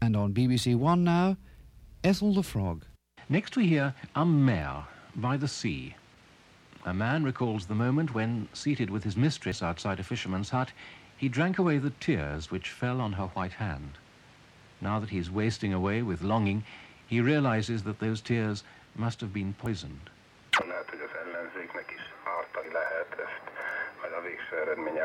And on BBC One now, Ethel the Frog. Next we hear Am Meer, by the sea. A man recalls the moment when, seated with his mistress outside a fisherman's hut, he drank away the tears which fell on her white hand. Now that he's wasting away with longing, he realizes that those tears must have been poisoned. Lehet, hogy az ellenzéknek is ártani lehet ezt, majd a végső eredmény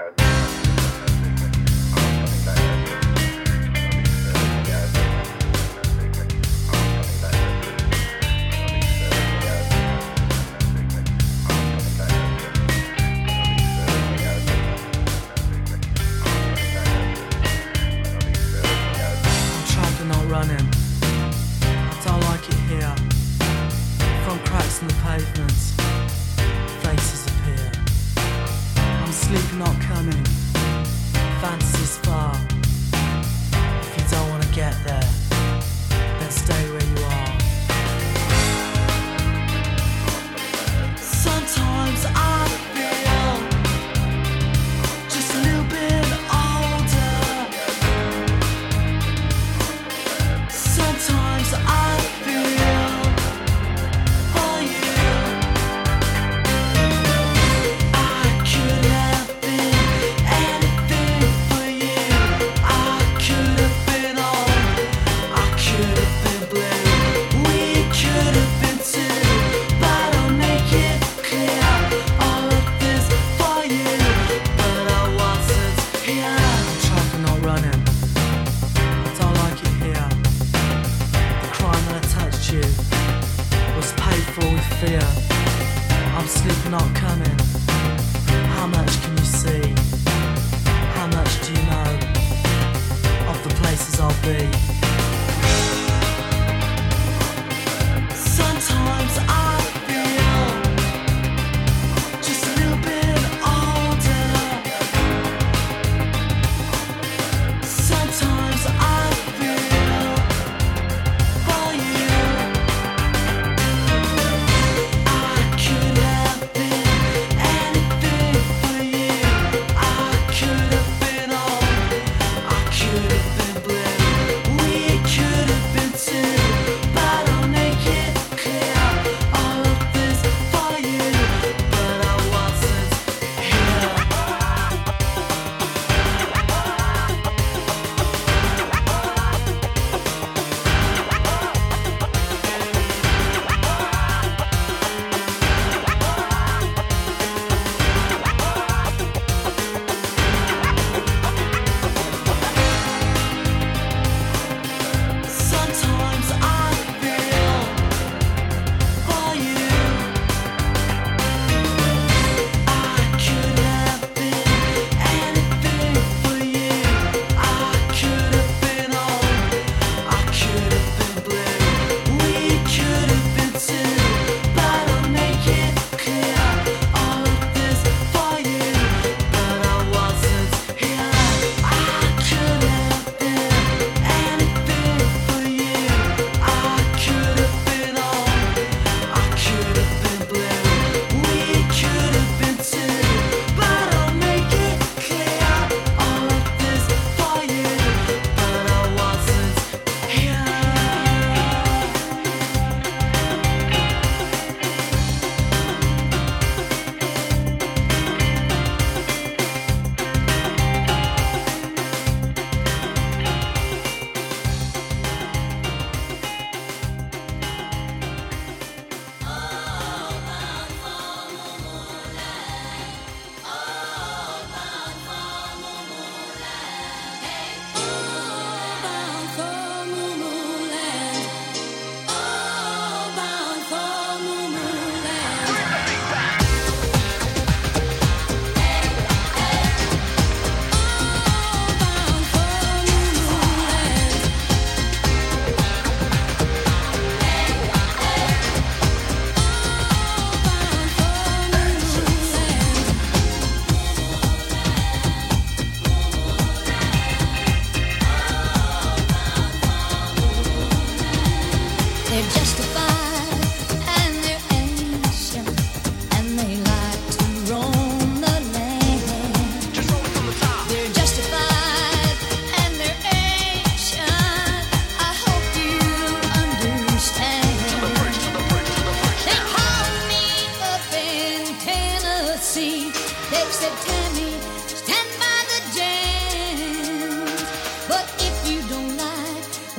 running. I don't like it here. From cracks in the pavements, faces appear. I'm sleep not coming. Fantasy's far. If you don't want to get there, then stay where you are. Sometimes I feel just a little bit older. Sometimes I feel for you. I could have been anything for you. I could have been on, I could have been blue. We could have been two, but I'll make it clear. All of this for you, but I wasn't here. I'm trying for not running. I don't like it here. The crime that touched you was paid for with fear. I'm sleep not coming. How much can you see? How much do you know of the places I'll be? Sometimes I feel just a little bit older. Sometimes I feel for you. I could have been anything for you. I could have been on, I could have been blue. We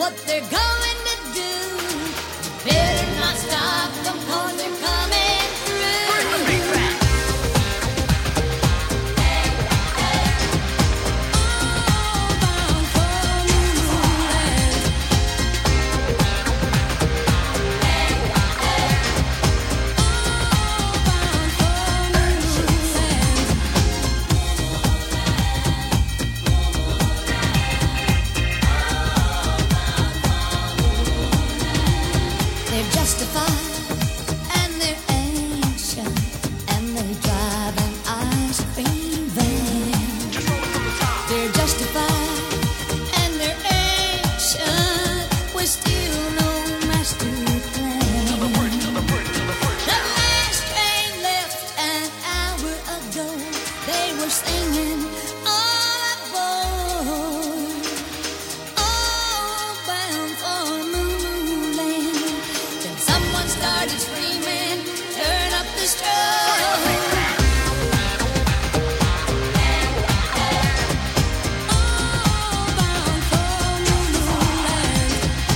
what they're going to do. You better not stop them 'cause they're coming through. Bring the beat back. They're justified and they're ancient and they drive an ice cream van. They're justified and they're ancient with still no master plan. The last train left an hour ago. They were singing all aboard, all bound for Moonland. Then someone started screaming, turn up the strobe. All bound for Moonland.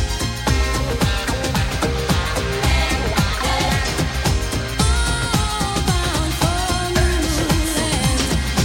All bound for Moonland.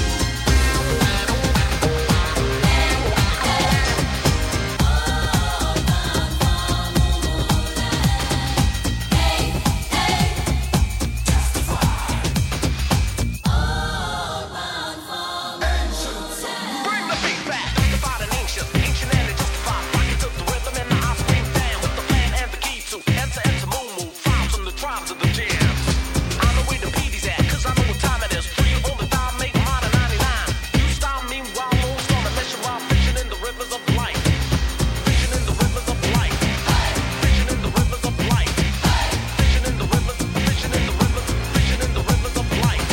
Bring the beat back. Justified and ancient and justified. Rocket took the rhythm and the ice cream fan with the plan and the key to enter Moo Moo. Files from the tribes of the jams. I know where the PD's at, 'cause I know what time it is. Free on the dime, make mine at 99. You style meanwhile, no storm unless you're out fishing in the rivers of life. Fishing in the rivers of life. Fishing in the rivers of life. Fishing in the rivers, fishing in the rivers, fishing in the rivers of life.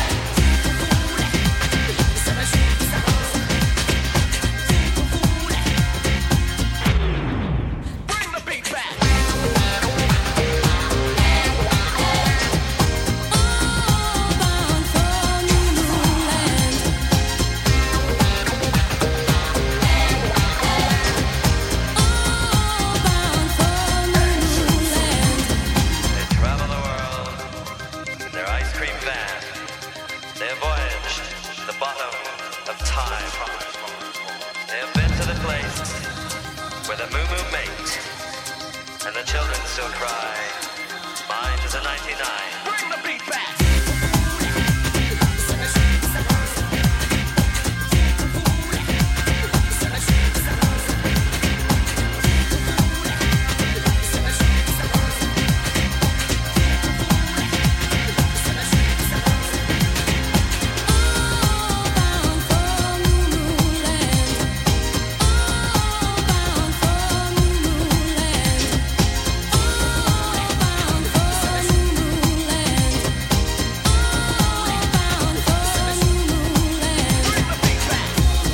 Bring the beat back. All bound for Moonland. All bound for Moonland. They travel the world in their ice cream van. They have voyaged the bottom of time. They have been to the place where the Moo Moo mate and the children still cry. Mine is a 99. Bring the beat back. All bound for Moonland. All bound for Moonland. All bound for Moonland. All bound for Moonland. Bring the beat back.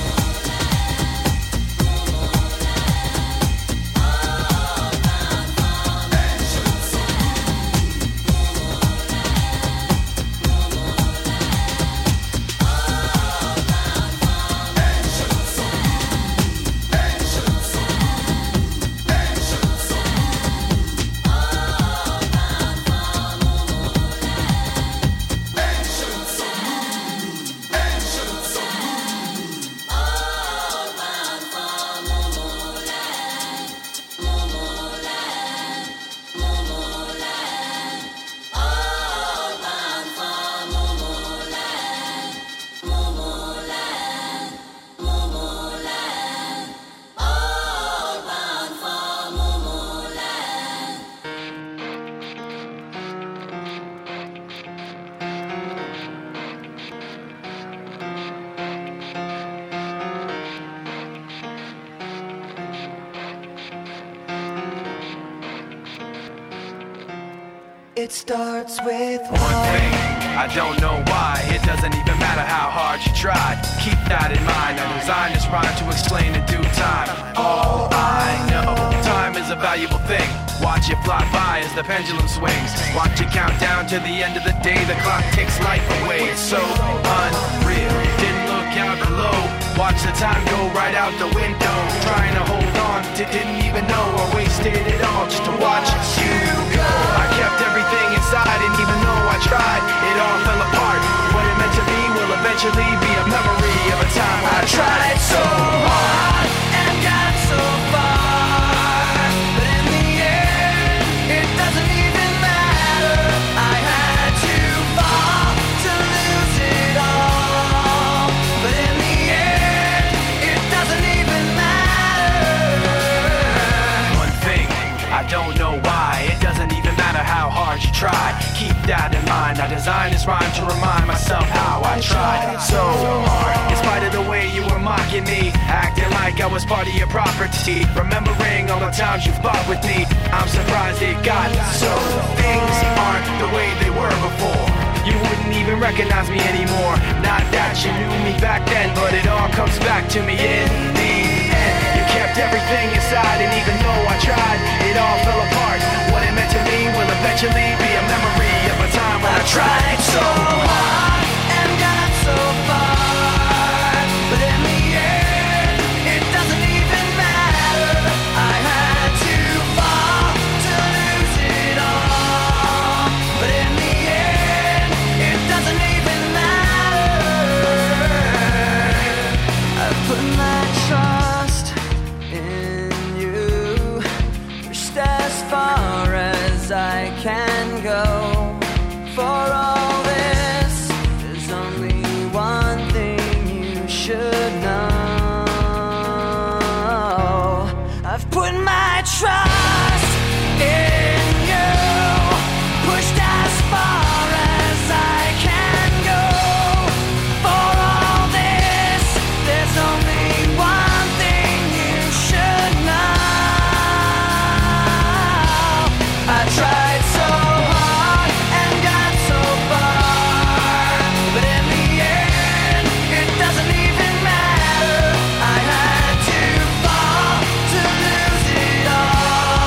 It starts with One thing, I don't know why. It doesn't even matter how hard you try. Keep that in mind. I designed this rhyme to explain in due time. All I know, time is a valuable thing. Watch it fly by as the pendulum swings. Watch it count down to the end of the day. The clock takes life away. It's so unreal. Didn't look out below. Watch the time go right out the window. Trying to hold on to didn't even know I designed this rhyme to remind myself how I tried so hard. In spite of the way you were mocking me, acting like I was part of your property, remembering all the times you fought with me, I'm surprised it got so. Things aren't the way they were before. You wouldn't even recognize me anymore. Not that you knew me back then, but it all comes back to me in the end. You kept everything inside, and even though I tried, it all fell apart. What it meant to me will eventually be a memory of a time when I tried so hard and got so far, but in the end, it doesn't even matter. I had to fall to lose it all, but in the end, it doesn't even matter. I put my trust in you, pushed as far as I can go. For all this, there's only one thing you should know. I've put my trust in you, pushed as far as I can go. For all this, there's only one thing you should know. I tried so hard and got so far, but in the end, it doesn't even matter. I had to fall to lose it all.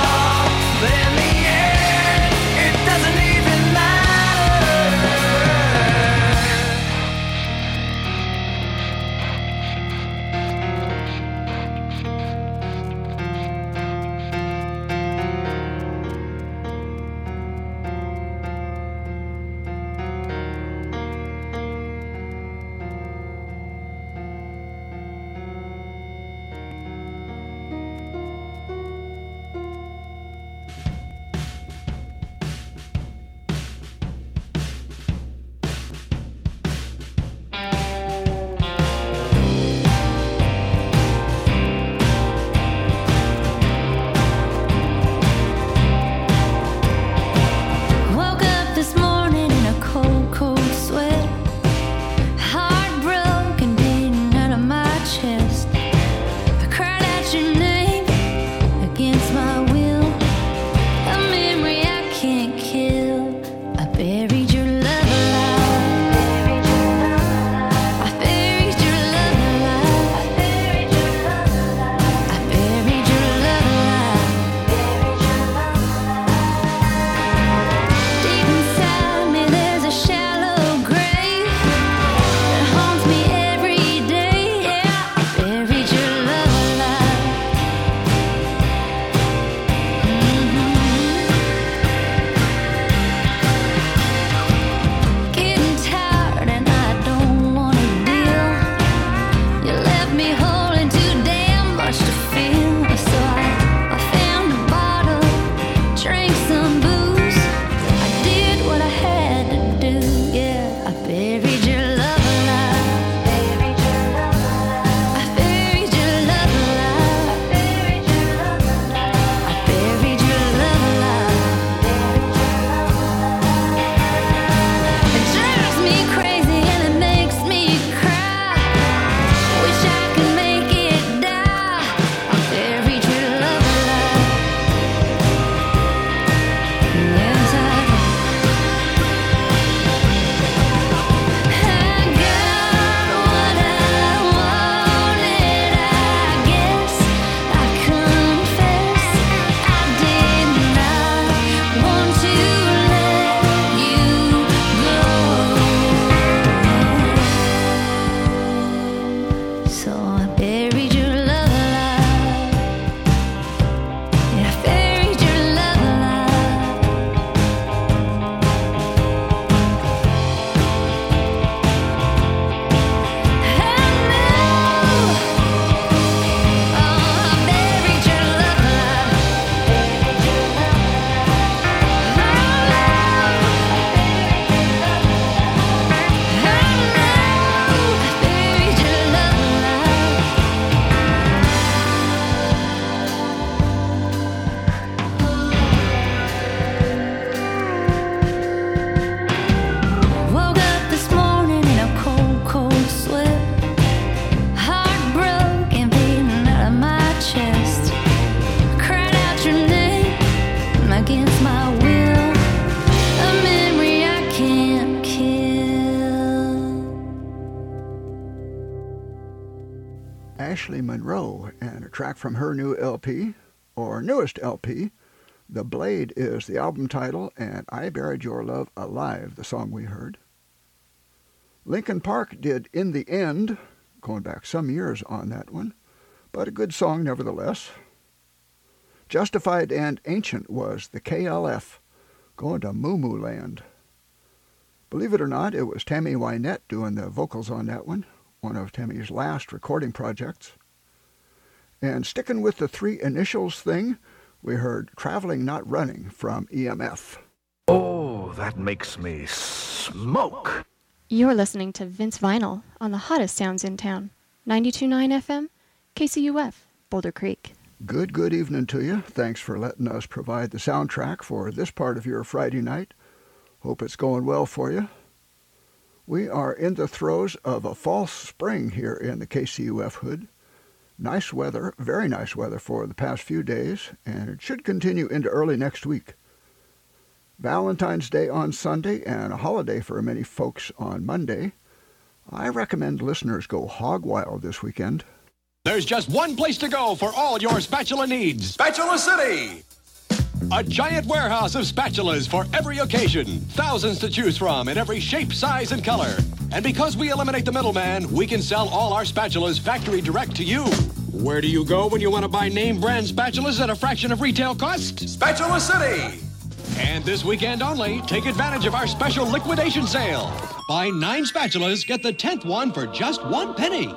Ashley Monroe and a track from her new LP, or newest LP. The Blade is the album title, and I Buried Your Love Alive, the song we heard. Linkin Park did In the End, going back some years on that one, but a good song nevertheless. Justified and Ancient was the KLF, going to Moo Moo Land. Believe it or not, it was Tammy Wynette doing the vocals on that one of Tammy's last recording projects. And sticking with the three initials thing, we heard Traveling Not Running from EMF. Oh, that makes me smoke. You're listening to Vince Vinyl on the hottest sounds in town. 92.9 FM, KCUF, Boulder Creek. Good evening to you. Thanks for letting us provide the soundtrack for this part of your Friday night. Hope it's going well for you. We are in the throes of a false spring here in the KCUF hood. Nice weather, very nice weather for the past few days, and it should continue into early next week. Valentine's Day on Sunday and a holiday for many folks on Monday. I recommend listeners go hog wild this weekend. There's just one place to go for all your spatula needs. Spatula City! A giant warehouse of spatulas for every occasion. Thousands to choose from in every shape, size, and color. And because we eliminate the middleman, we can sell all our spatulas factory direct to you. Where do you go when you want to buy name brand spatulas at a fraction of retail cost? Spatula City! And this weekend only, take advantage of our special liquidation sale. Buy 9 spatulas, get the 10th one for just 1 penny.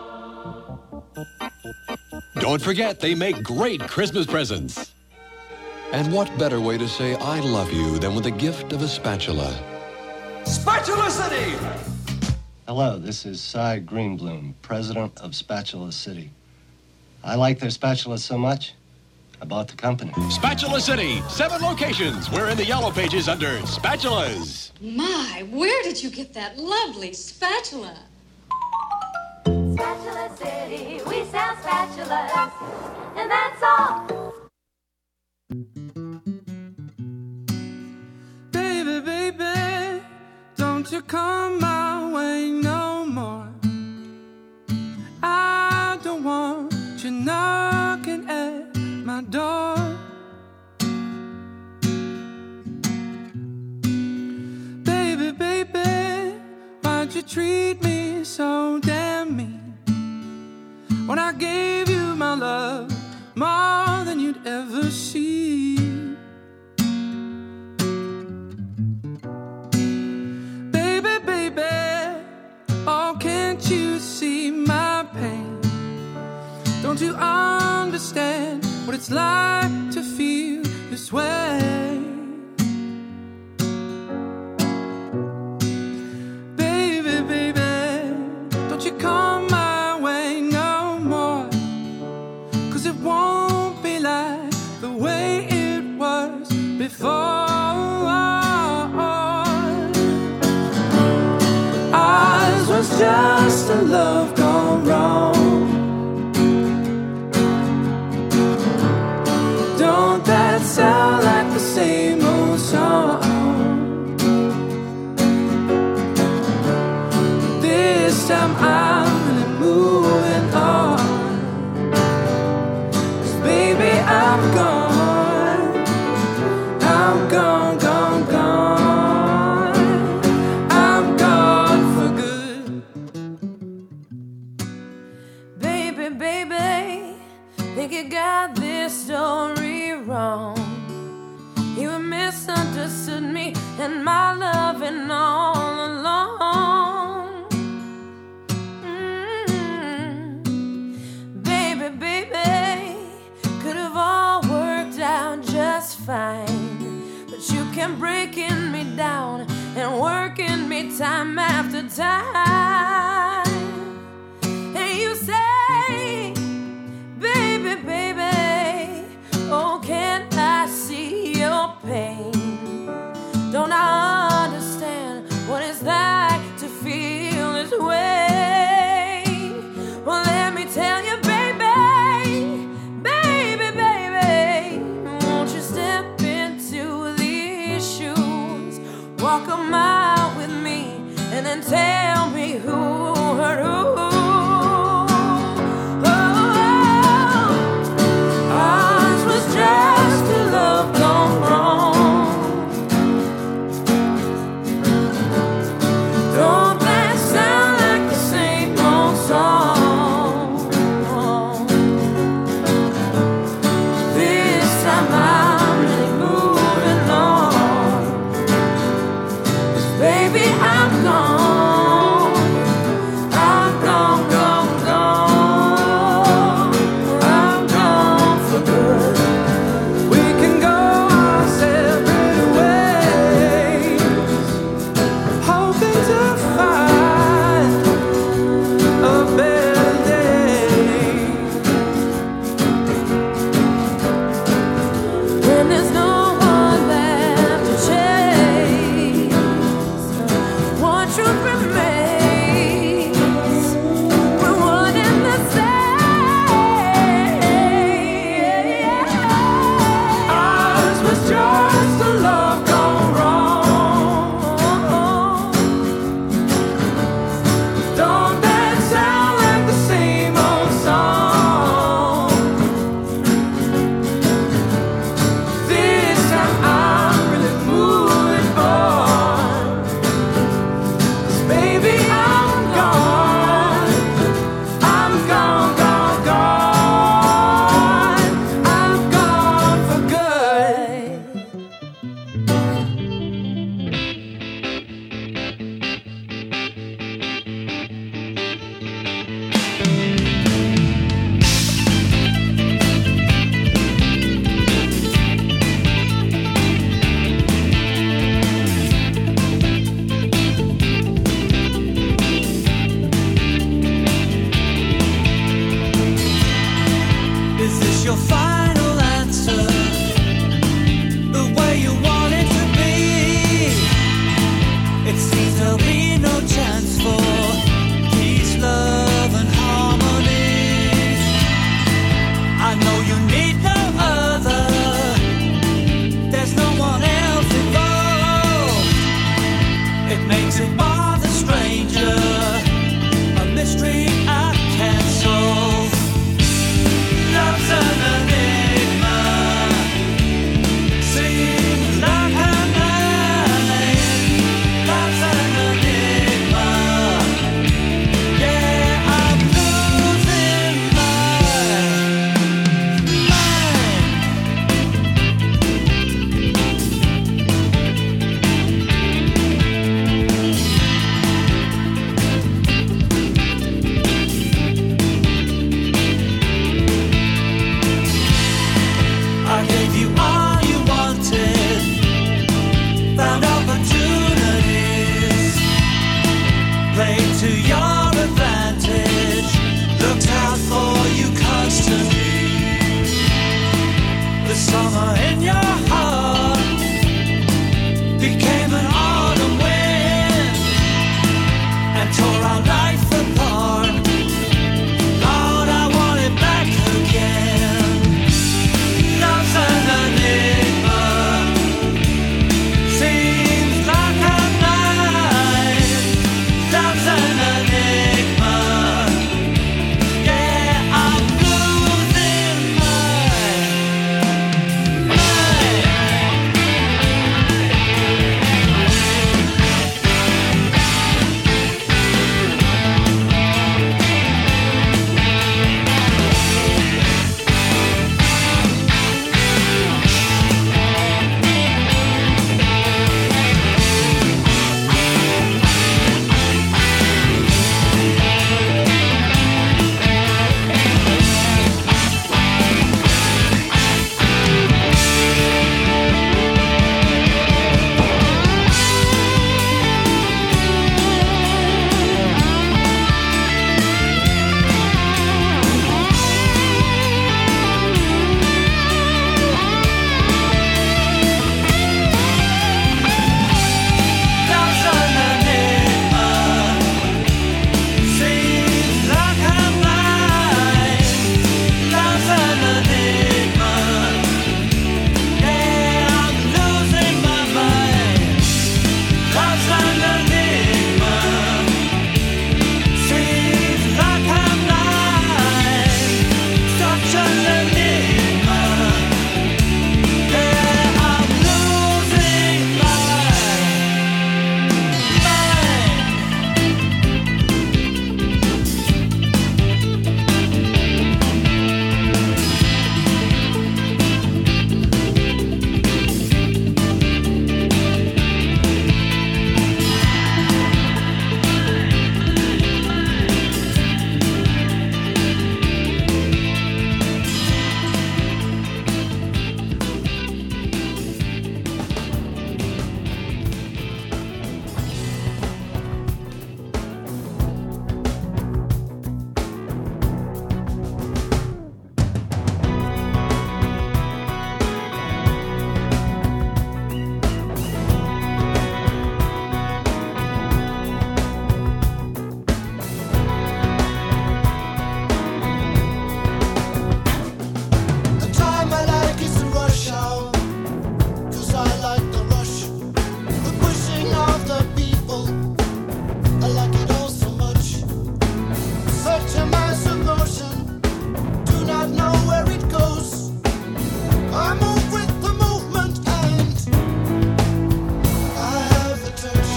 Don't forget, they make great Christmas presents. And what better way to say I love you than with the gift of a spatula? Spatula City! Hello, this is Cy Greenbloom, president of Spatula City. I like their spatulas so much, I bought the company. Spatula City, 7 locations. We're in the yellow pages under spatulas. My, where did you get that lovely spatula? Spatula City, we sell spatulas, and that's all. Baby, baby, don't you come my way no more. I don't want you knocking at my door. Baby, baby, why'd you treat me so damn mean? When I gave you my love more than you'd ever see. Baby, baby, oh, can't you see my pain? Don't you understand what it's like to feel this way? Baby, baby, don't you come my way no more. 'Cause it won't be like the way it was before. Ours was just a love gone wrong. Don't that sound like the same old song? This time I'm really moving on. 'Cause baby, I'm gone. I'm gone, gone, gone. I'm gone for good. Baby, baby, think you got this story wrong. You misunderstood me and my loving all along. Baby, baby, could have all worked out just fine. But you kept breaking me down and working me time after time. And you say, baby, baby, oh, can't I see your pain? Don't I understand what it's like to feel this way? Well, let me tell you, baby, baby, baby, won't you step into these shoes, walk a mile with me, and then tell me who I gave you all you wanted, found opportunities, played to your advantage, looked out for you constantly. The summer in your heart became an autumn wind and tore our life apart. Lord, I want it back again. Love's an enigma, seems like a blind. Love's an enigma, yeah, I'm losing my mind. Love's an enigma, seems like a blind. Such an enigma, yeah, I'm losing my The time I like is the rush hour, 'cause I like the rush, the pushing of the people. I like it all so much. Such a mass of motion, do not know where it goes. I move with the movement and I have the touch.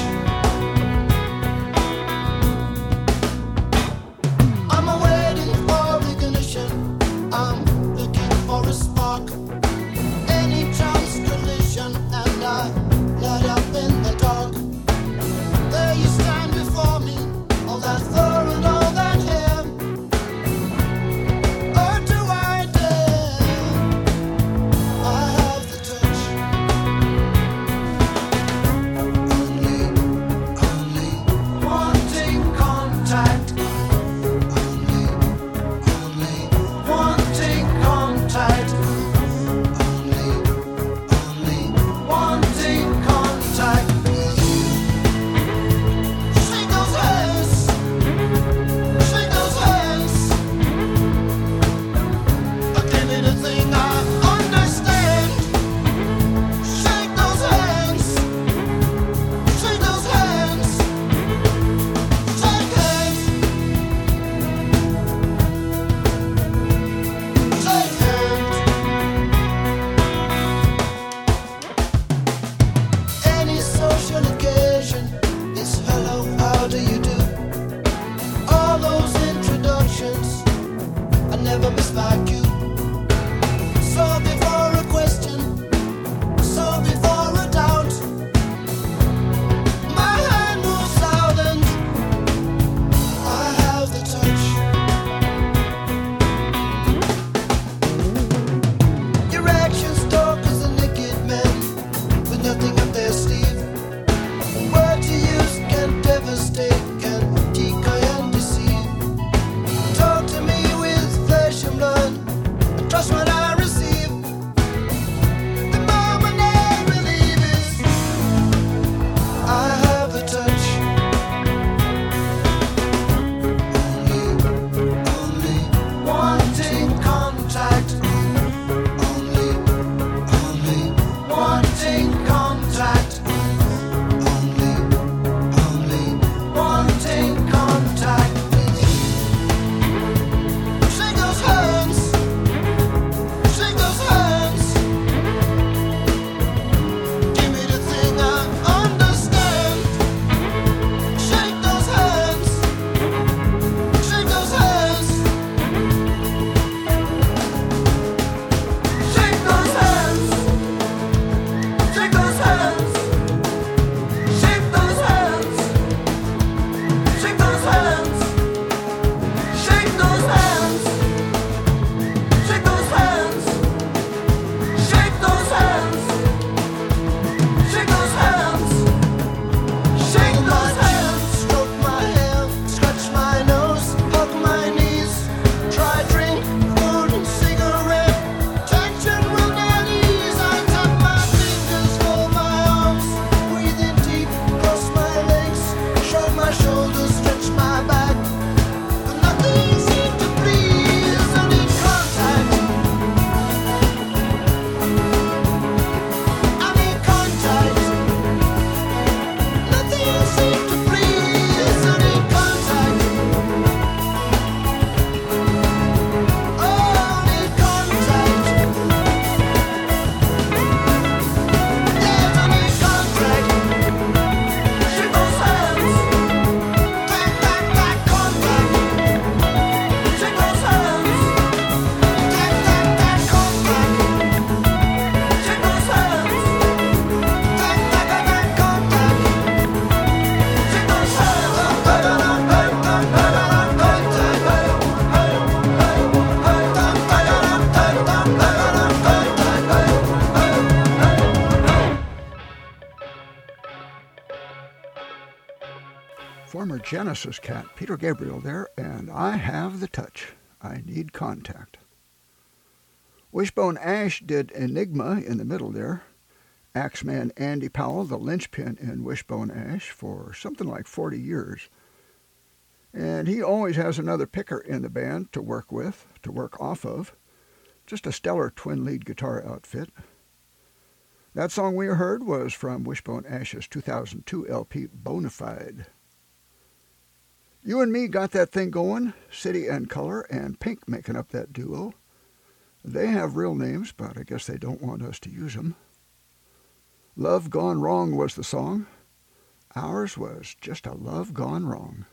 I'm waiting for ignition. I'm looking for a spark, any chance collision, and I light up in the dark. There you stand before me, all that fur and all that hair. Or do I dare? I former Genesis cat, Peter Gabriel there, and I Have the Touch. I Need Contact. Wishbone Ash did Enigma in the middle there. Axeman Andy Powell, the linchpin in Wishbone Ash for something like 40 years. And he always has another picker in the band to work with, to work off of. Just a stellar twin lead guitar outfit. That song we heard was from Wishbone Ash's 2002 LP, Bonafide. You and Me got that thing going, City and Color and Pink making up that duo. They have real names, but I guess they don't want us to use them. Love Gone Wrong was the song. Ours was just a love gone wrong.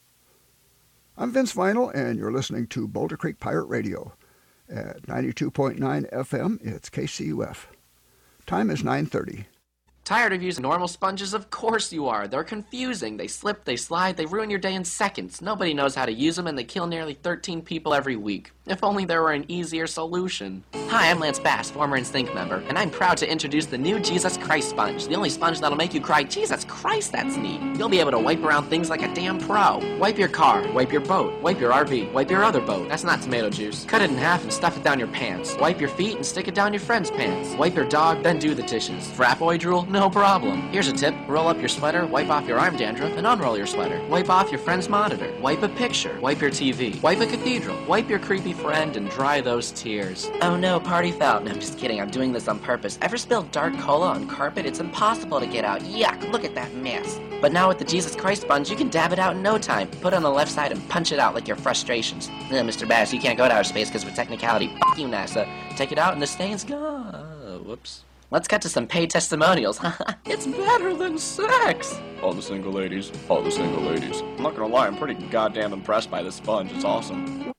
I'm Vince Vinyl, and you're listening to Boulder Creek Pirate Radio. At 92.9 FM, it's KCUF. Time is 9:30. Tired of using normal sponges? Of course you are. They're confusing. They slip, they slide, they ruin your day in seconds. Nobody knows how to use them, and they kill nearly 13 people every week. If only there were an easier solution. Hi, I'm Lance Bass, former NSYNC member, and I'm proud to introduce the new Jesus Christ sponge, the only sponge that'll make you cry, Jesus Christ, that's neat. You'll be able to wipe around things like a damn pro. Wipe your car, wipe your boat, wipe your RV, wipe your other boat. That's not tomato juice. Cut it in half and stuff it down your pants. Wipe your feet and stick it down your friend's pants. Wipe your dog, then do the dishes. Frat boy drool? No problem. Here's a tip. Roll up your sweater, wipe off your arm dandruff, and unroll your sweater. Wipe off your friend's monitor. Wipe a picture. Wipe your TV. Wipe a cathedral. Wipe your creepy friend and dry those tears. Oh no, party foul. No, I'm just kidding. I'm doing this on purpose. Ever spilled dark cola on carpet? It's impossible to get out. Yuck, look at that mess. But now with the Jesus Christ sponge, you can dab it out in no time. Put it on the left side and punch it out like your frustrations. No, Mr. Bass, you can't go to outer space because with technicality, F you, NASA. Take it out and the stain's gone. Whoops. Let's cut to some paid testimonials. It's better than sex. All the single ladies. All the single ladies. I'm not gonna lie, I'm pretty goddamn impressed by this sponge. It's awesome.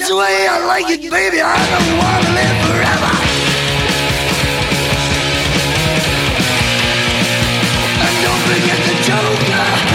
That's the way I like it, baby. I don't want to live forever. And don't forget the Joker.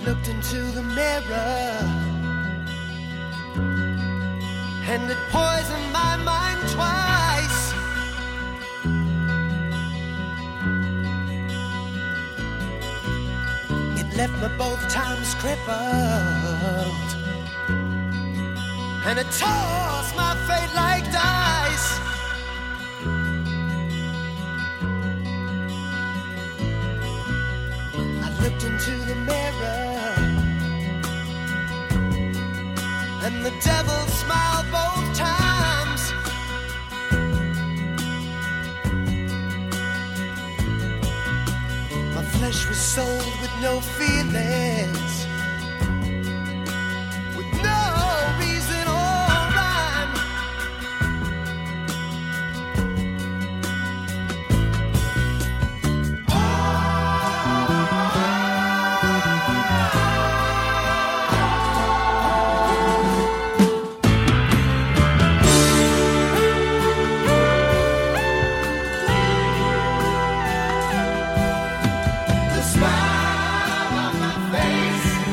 looked into the mirror, and it poisoned my mind twice. It left me both times crippled, and it tossed my fate like dice. I looked into the mirror, and the devil smiled both times. My flesh was sold with no feelings, with no reason or rhyme. The smile on my face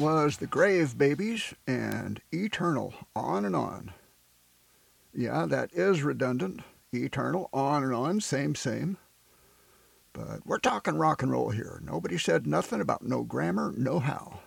was the Grave Babies and Eternal, On and On. Yeah, that is redundant. Eternal, on and on, same. But we're talking rock and roll here. Nobody said nothing about no grammar, no how.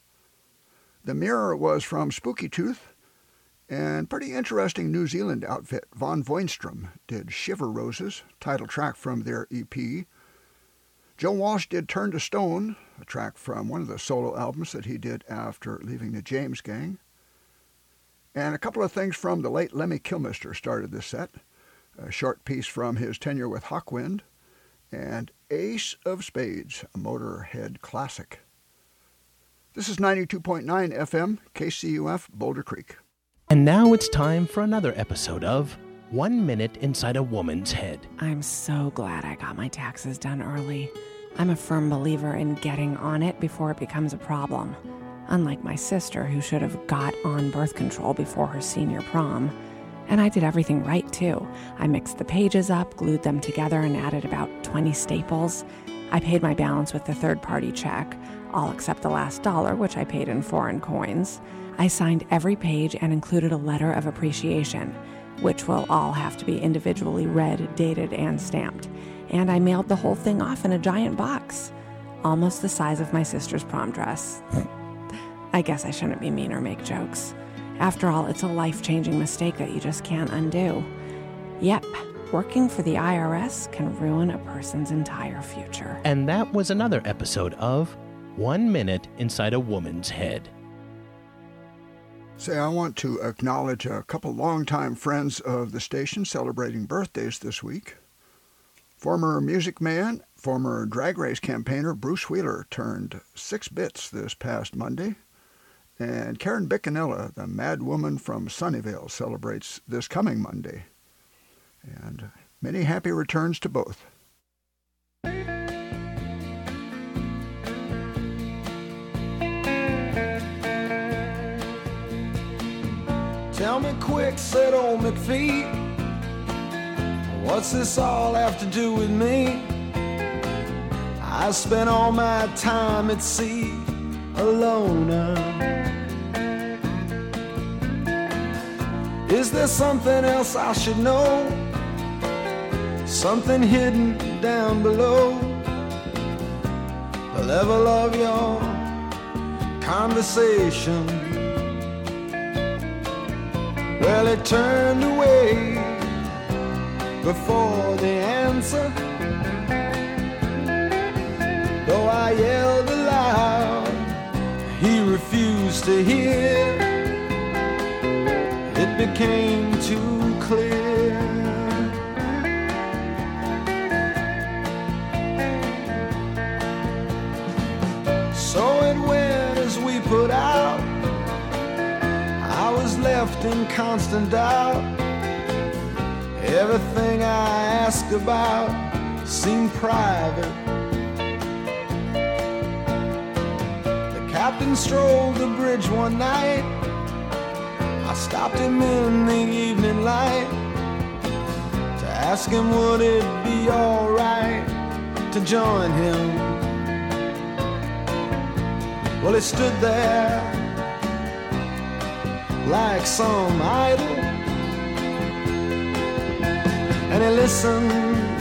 The Mirror was from Spooky Tooth, and pretty interesting New Zealand outfit, Von Voinstrom, did Shiver Roses, title track from their EP. Joe Walsh did Turn to Stone, a track from one of the solo albums that he did after leaving the James Gang. And a couple of things from the late Lemmy Kilmister started this set. A short piece from his tenure with Hawkwind, and Ace of Spades, a Motorhead classic. This is 92.9 FM, KCUF, Boulder Creek. And now it's time for another episode of 1 Minute Inside a Woman's Head. I'm so glad I got my taxes done early. I'm a firm believer in getting on it before it becomes a problem. Unlike my sister, who should have got on birth control before her senior prom. And I did everything right, too. I mixed the pages up, glued them together, and added about 20 staples. I paid my balance with a third-party check, all except the last $1, which I paid in foreign coins. I signed every page and included a letter of appreciation, which will all have to be individually read, dated, and stamped. And I mailed the whole thing off in a giant box, almost the size of my sister's prom dress. I guess I shouldn't be mean or make jokes. After all, it's a life-changing mistake that you just can't undo. Yep, working for the IRS can ruin a person's entire future. And that was another episode of 1 Minute Inside a Woman's Head. Say, I want to acknowledge a couple longtime friends of the station celebrating birthdays this week. Former Music Man, former Drag Race campaigner Bruce Wheeler turned 6 bits this past Monday. And Karen Bicanella, the mad woman from Sunnyvale, celebrates this coming Monday. And many happy returns to both. Tell me quick, said old McPhee, what's this all have to do with me? I spent all my time at sea, alone. Is there something else I should know? Something hidden down below the level of your conversation? Well, it turned away before the answer. Though I yelled aloud, he refused to hear. It became too clear. So it went as we put out. I was left in constant doubt. Everything I asked about seemed private. The captain strolled the bridge one night. I stopped him in the evening light to ask him would it be alright to join him. Well, he stood there like some idol, and he listened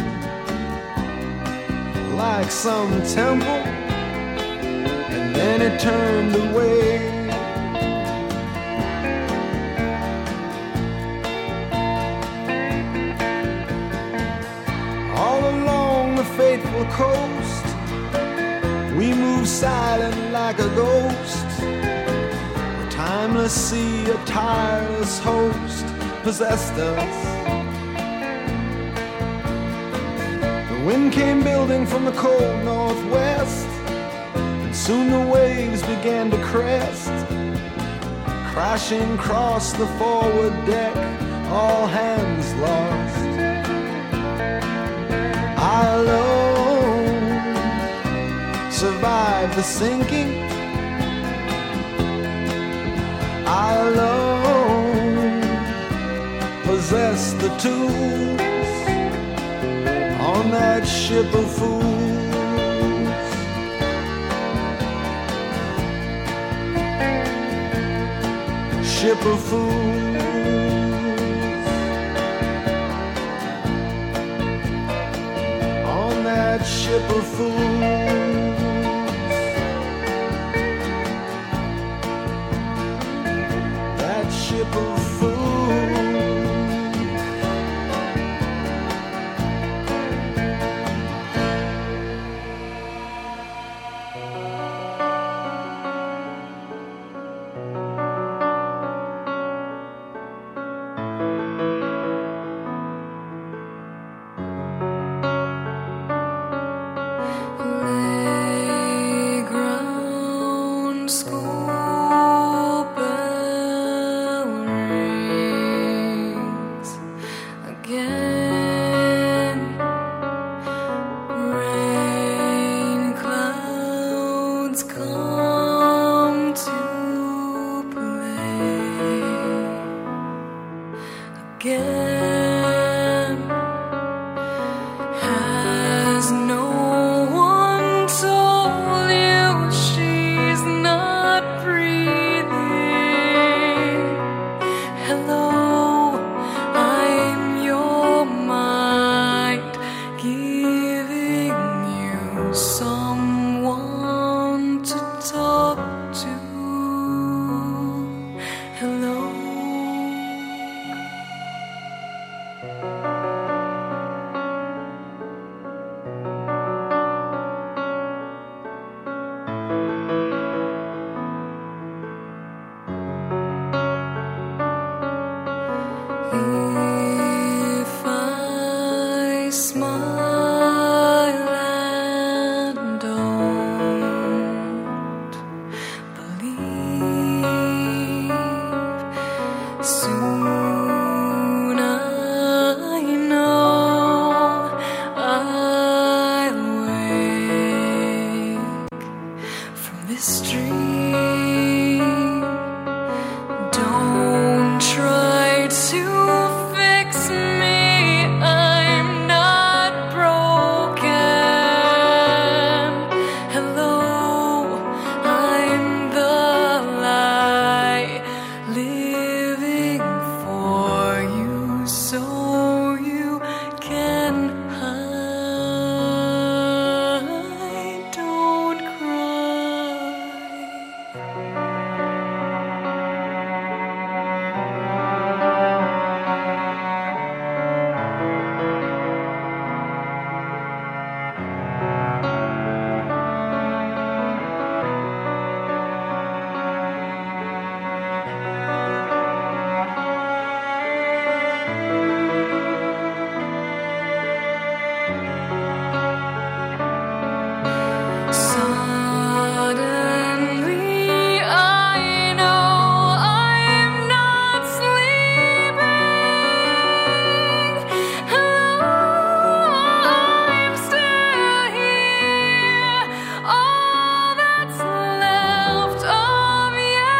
like some temple, and then he turned away. All along the fateful coast, we moved silent like a ghost. Timeless sea, a tireless host possessed us. The wind came building from the cold northwest, and soon the waves began to crest, crashing across the forward deck, all hands lost. I alone survived the sinking. I alone possess the tools on that ship of fools. ship of fools. On that ship of fools. That ship of fools. Playground, school bell rings again. Rain clouds come to play again. Has no one told you she's not breathing? Hello, I'm your mind, giving you someone to talk to. Hello. If I smile and don't believe, soon I know I'll wake from this dream. Don't try to fix me, I'm not broken. Hello, I'm the lie, living for you so you can hide. Don't cry. Suddenly I know I'm not sleeping. Hello, I'm still here. All that's left of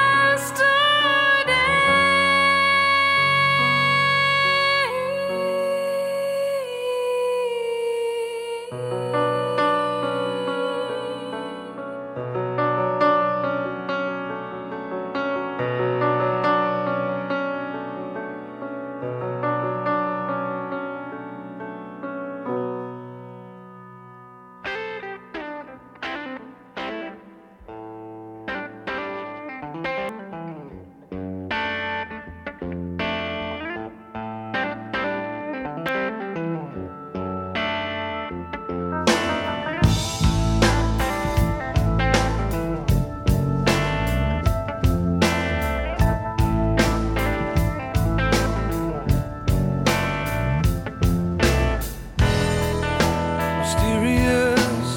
Mysterious,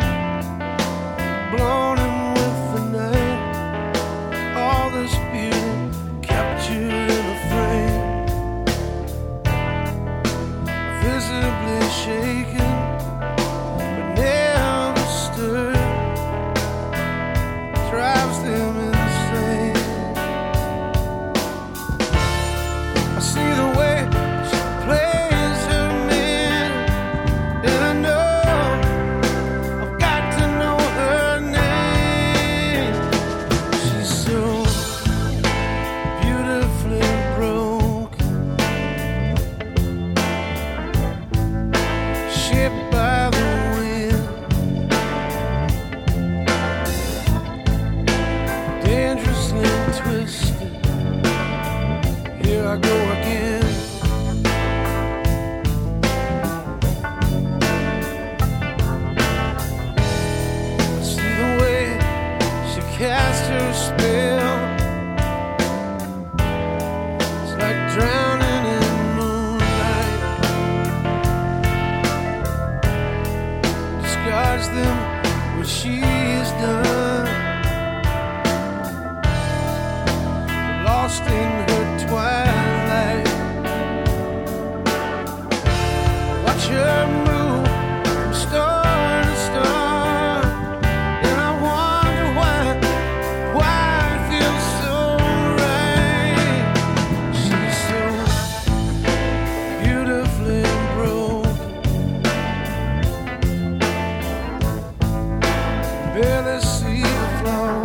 blown in with the night. All this beauty captured in a frame, visibly shaken, but never stirred. Drives them insane. I see the way she plays her man, and I know I've got to know her name. She's so beautiful. judge them what she has done. Lost in her twilight, watch her move from star to star, and I wonder why it feels so right. She's so beautifully broken, barely see the floor,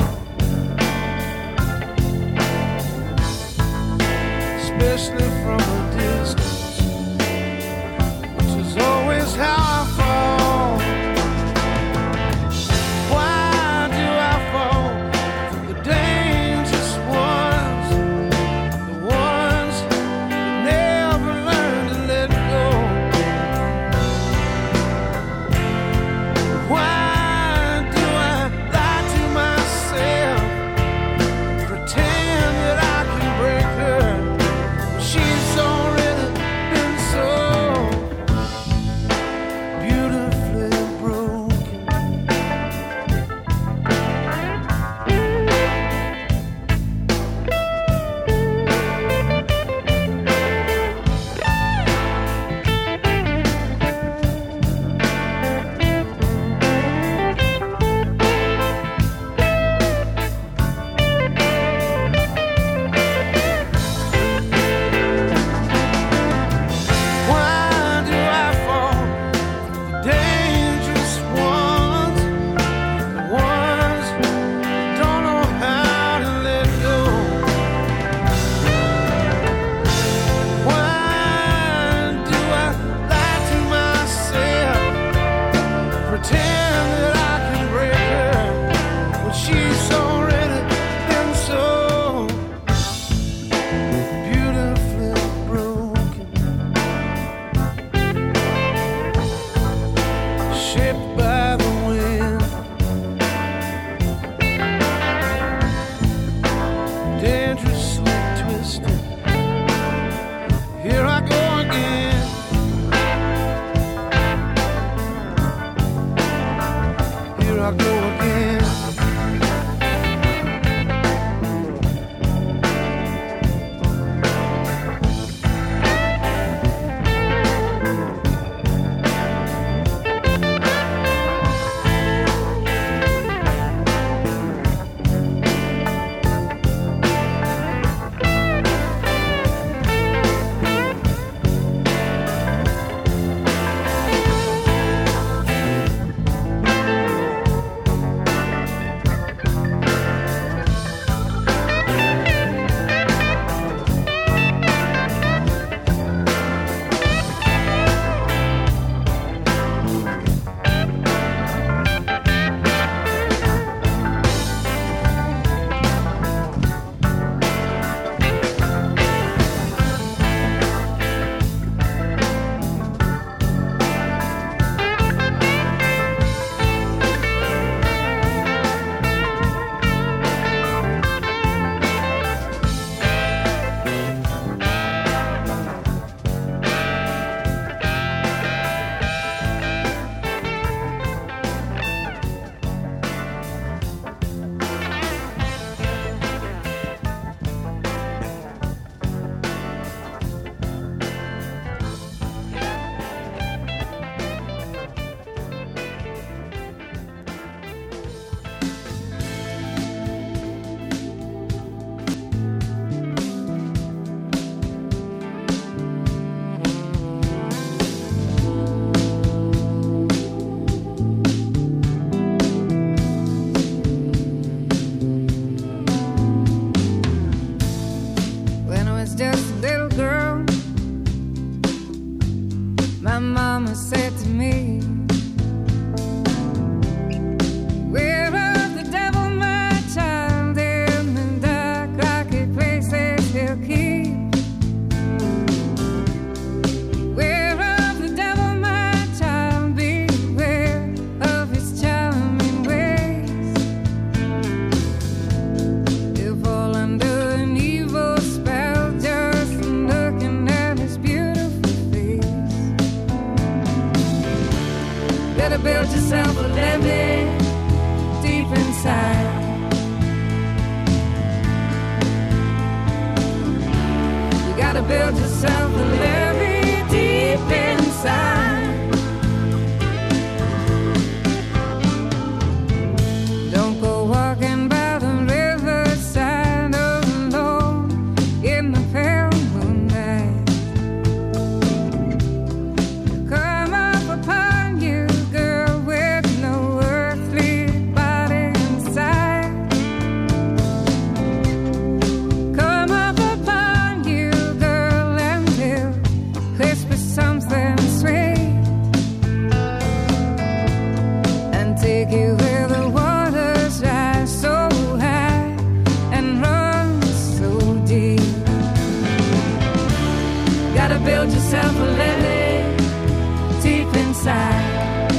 especially from a distance, which is always how I fall. Why do I fall for the dangerous ones, the ones that never learn to let go? Why do I lie to myself, pretend that I can break her? She's already been so beautifully broken. Why do I fall for the dangerous ones, the ones that don't know how to let go? Why do I lie to myself, pretend that I can break her when she's already been so beautifully broken? Shaped by the wind, dangerously twisted. Here I go again. Here I go again. When I was just a little girl, my mama said to me, "Beware of the devil, my child, in the dark, rocky places he'll keep. Beware of the devil, my child, beware of his charming ways. You'll fall under an evil spell just from looking at his beautiful face." Better build yourself a levee deep inside. You gotta build yourself a levee deep inside. Don't go walking by the riverside alone in the pale moonlight. Come up upon you, girl, with no earthly body inside. Come up upon you, girl, and we'll whisper something sweet and take you where the waters rise so high and run so deep. Gotta build yourself a levee deep inside.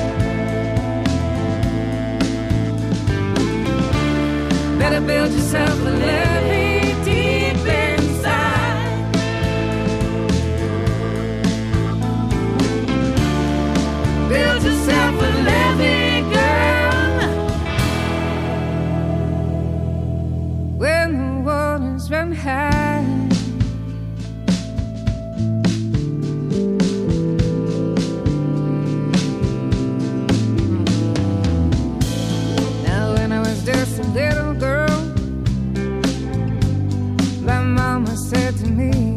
Better build yourself a levee deep inside. Build yourself a levee, girl, when the waters run high. Now when I was just a little girl, my mama said to me,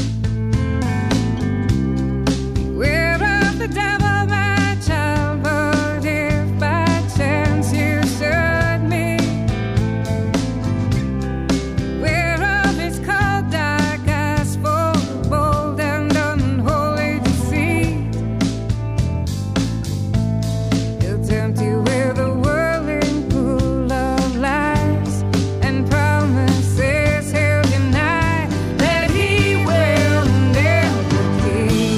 beware of the devil, my child, but if by chance you should meet, beware of his cold dark eyes full of bold and unholy deceit. He'll tempt you with a whirling pool of lies and promises he'll deny that he will never keep.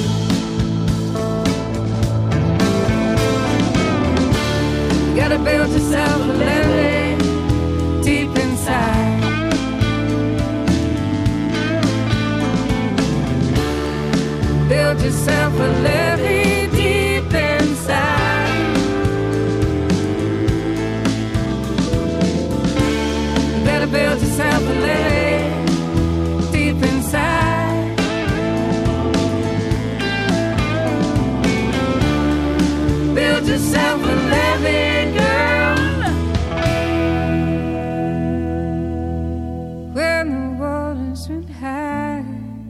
You gotta build yourself a levee deep inside. Build yourself a levee deep inside. You better build yourself a levee deep inside. Build yourself a levee, girl, when the waters run high.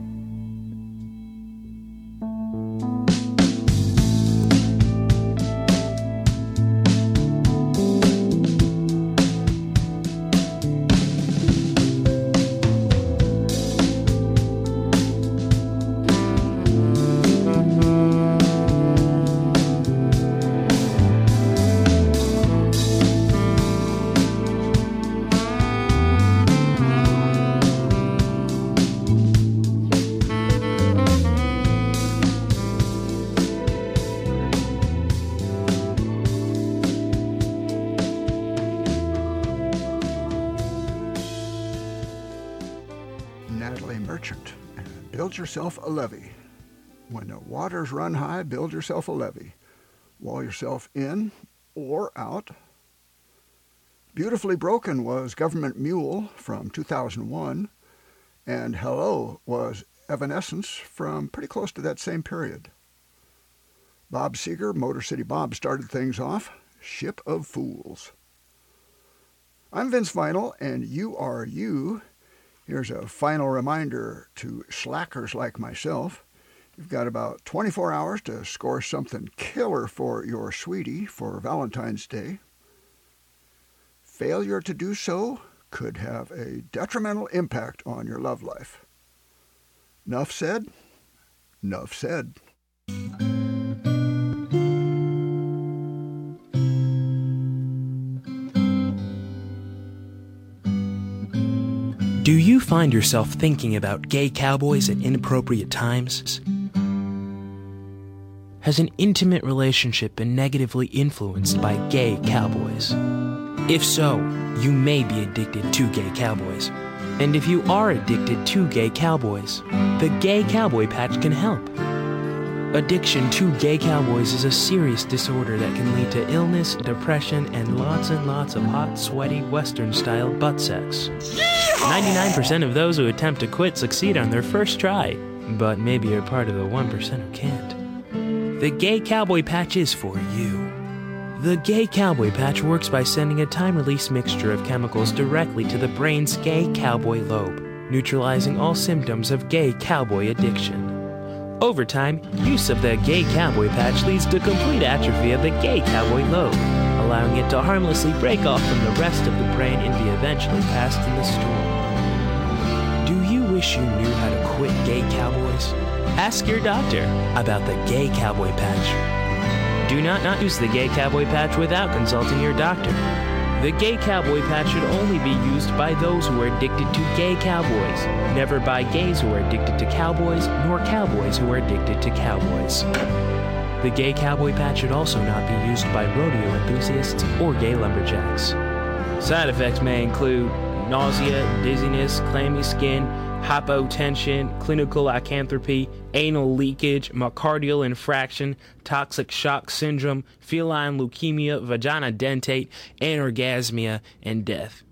Natalie Merchant, and build yourself a levee. When the waters run high, build yourself a levee. Wall yourself in or out. Beautifully Broken was Government Mule from 2001, and Hello was Evanescence from pretty close to that same period. Bob Seger, Motor City Bob, started things off, Ship of Fools. I'm Vince Vinyl, and you are you. Here's a final reminder to slackers like myself. You've got about 24 hours to score something killer for your sweetie for Valentine's Day. Failure to do so could have a detrimental impact on your love life. Nuff said, nuff said. Do you find yourself thinking about gay cowboys at inappropriate times? Has an intimate relationship been negatively influenced by gay cowboys? If so, you may be addicted to gay cowboys. And if you are addicted to gay cowboys, the Gay Cowboy Patch can help. Addiction to gay cowboys is a serious disorder that can lead to illness, depression, and lots of hot, sweaty, Western-style butt sex. 99% of those who attempt to quit succeed on their first try, but maybe you're part of the 1% who can't. The Gay Cowboy Patch is for you. The Gay Cowboy Patch works by sending a time-release mixture of chemicals directly to the brain's gay cowboy lobe, neutralizing all symptoms of gay cowboy addiction. Over time, use of the Gay Cowboy Patch leads to complete atrophy of the gay cowboy lobe, allowing it to harmlessly break off from the rest of the brain and be eventually passed in the stool. Do you wish you knew how to quit gay cowboys? Ask your doctor about the Gay Cowboy Patch. Do not use the Gay Cowboy Patch without consulting your doctor. The Gay Cowboy Patch should only be used by those who are addicted to gay cowboys, never by gays who are addicted to cowboys, nor cowboys who are addicted to cowboys. The Gay Cowboy Patch should also not be used by rodeo enthusiasts or gay lumberjacks. Side effects may include nausea, dizziness, clammy skin, hypotension, clinical lycanthropy, anal leakage, myocardial infraction, toxic shock syndrome, feline leukemia, vagina dentate, anorgasmia, and death.